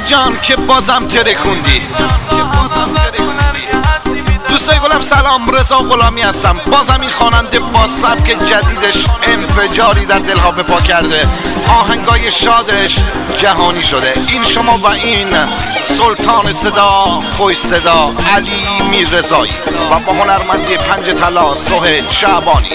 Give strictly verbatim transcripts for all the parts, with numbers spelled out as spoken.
جان که بازم ترکوندی. دوستای گلم سلام، رضا غلامی هستم. بازم این خواننده با سبک جدیدش انفجاری در دلها به پا کرده، آهنگای شادش جهانی شده. این شما و این سلطان صدا، خوش صدا علی میررضایی و با هنرمندی پنج طلا سهیل شعبانی.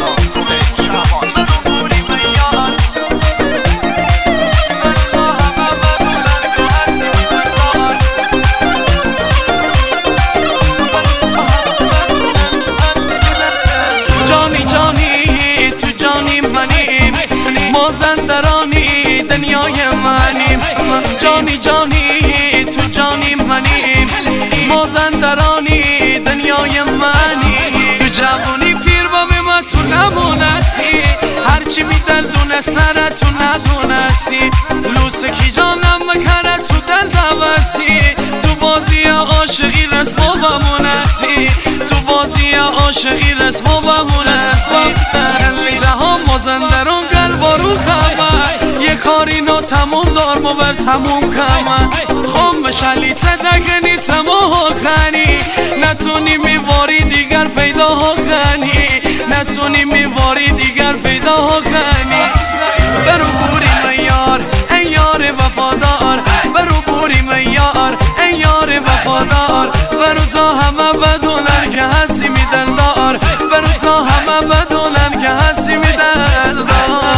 مازندرانی دنیای منیم، جانی جانی تو جانی منیم، مازندرانی دنیای منیم. تو جوانی پیر با ما تو نمونستی، هرچی می دل دونه سر تو ندونستی، لوسکی جانم مکره تو دل دوستی، تو بازی عاشقی رسم و بمونستی، تو بازی عاشقی رسم و بمونستی. کلی جهان مازندران بارو خمه یه کاری نو تموم دار مو بر تموم کمه خم شلیته دگه نیستم و خنی، نتونی میواری دیگر پیدا کنی، نتونی میواری دیگر پیدا کنی. برو بوری میار ای یار وفادار، برو بوری میار ای یار وفادار، برو تا همه بدونن که هستی می دلدار، برو تا همه بدونن که هستی می دلدار.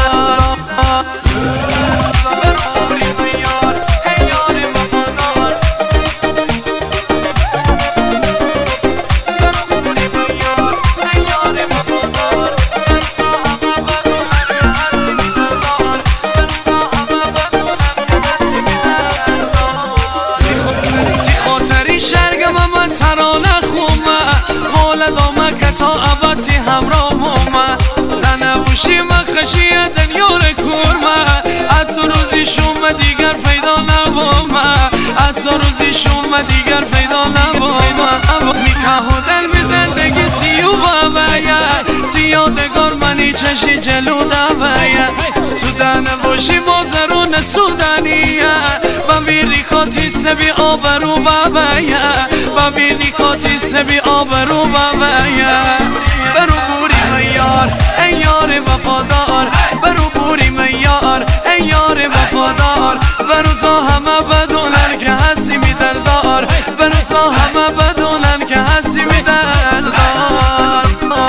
ترانه خومه قول دامه که تا ابدی همراه مومه، ننبوشی مخشی دنیار کورمه، حتی روزی شومه دیگر پیدا نبومه، حتی روزی شومه دیگر پیدا نبومه. میکه و دل بی زندگی سیو بابایه، زیادگار منی چشی جلو دوایه، تو دنبوشی مازرون سودانیه، و بیری کاتی سبی آبرو بابایه، و بیری کاتی سبی آبرو بابایه. برو بوری میار ای یار وفادار، برو بوری میار ای یار وفادار، برو تا همه بدونن که هستی می دلدار، برو تا همه بدونن که هستی می دلدار.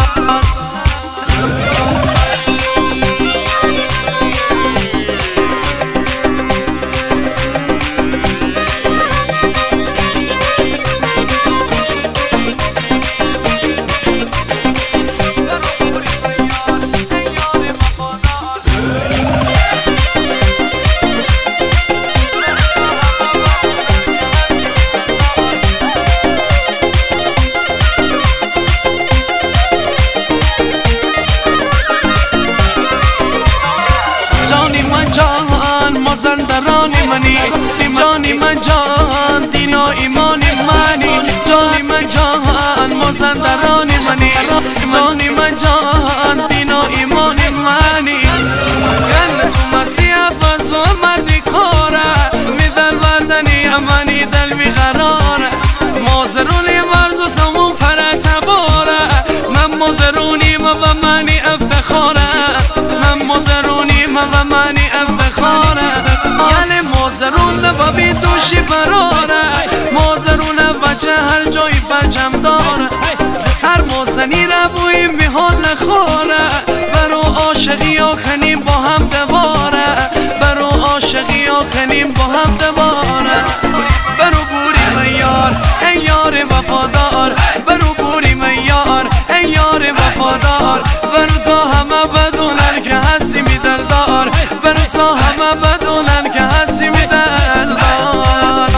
مازندرانی منی، جانی من جان دین و ایمان منی، جانی من جان مازندرانی منی، جانی من جان دین و ایمان منی. زن تو مسیح فرز و مردی کاره، می دل بردنی امانی دل بی قراره، مازرونی مرد و سمون فرت باره، من مازرونی ما و منی افتخاره، من مازرونی ما و منی افتخاره. یعنی مازرون لبابی دوشی فراره، مازرون بچه هر جایی بچم داره، تر مازنی ربویم بی حال نخوره، برو عاشقی آخنیم با هم دواره، برو عاشقی آخنیم با هم دواره. برو بوری میار ای یار وفادار، برو بوری میار ای یار وفادار، برو تا همه بدونن که هستی می دلدار، برو تا همه بدونن که هستی می دلدار.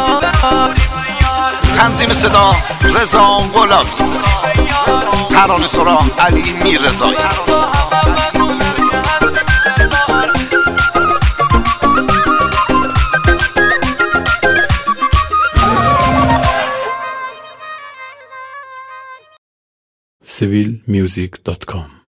تنظیم صدا رضا غلامی، ترانه سرا علی میررضایی. سیویل میوزیک دات کام